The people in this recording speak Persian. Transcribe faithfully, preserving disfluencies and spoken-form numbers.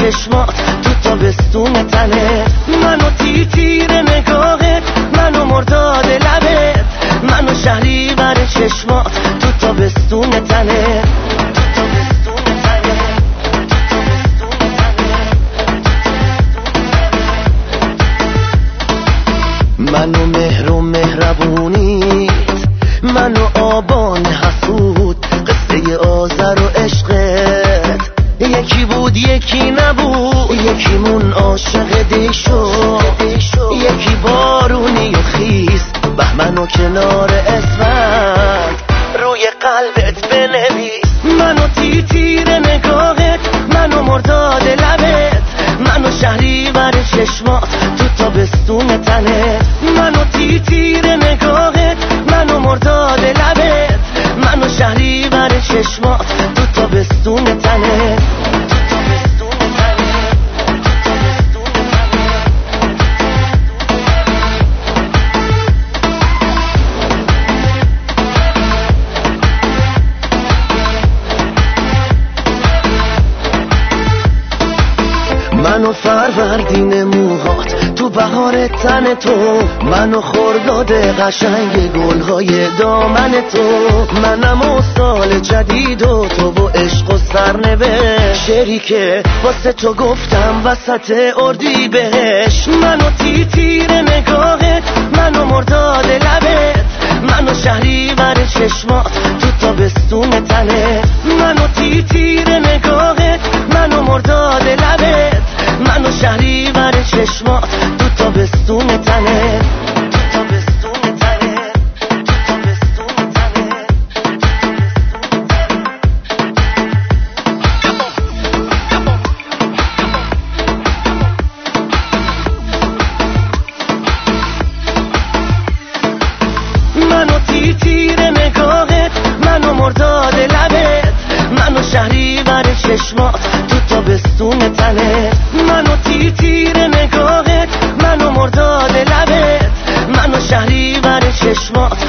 چشمات تو تابستون تنه، منو تی تیر نگاهت، منو مرداد لبت، منو شهری بر چشمات تو تابستون تنه. منو مهر و مهربونیت، منو آبان حسود، قصه آذر و عشقت یکی بود یکی نبود، یکیمون عاشق دی شد، یکی بارونی و خیز، بهمن و کنار اسفند روی قلبت بنویس. منو تی تیر نگاهت، منو مرداد لبت، منو شهری بر چشمات تو تابستون تنه، منو تی تیر نگاهت، منو مرداد لبت، منو شهری بر چشمات تو تابستون تنه. منو فروردین موهات تو بهار تن تو، منو خرداد قشنگ گلهای دامن تو، منم و سال جدید و تو و عشق و سرنوشت، شعری که واسه تو گفتم وسط اردی بهش. منو تی تیر نگاهت، منو مرداد لبت، منو شهری بر چشمات تو تابستون تنه، منو تی تیر نگاهت، منو مرداد لبت، منو شهری بر چشمات تو تابستون تنه. منو تی تیر نگاهت، منو مرداد لبت، منو شهری بر چشمات تو تابستون تنه، منو تی تیر نگاهت، منو مرداد لبت، منو شهری بر چشمات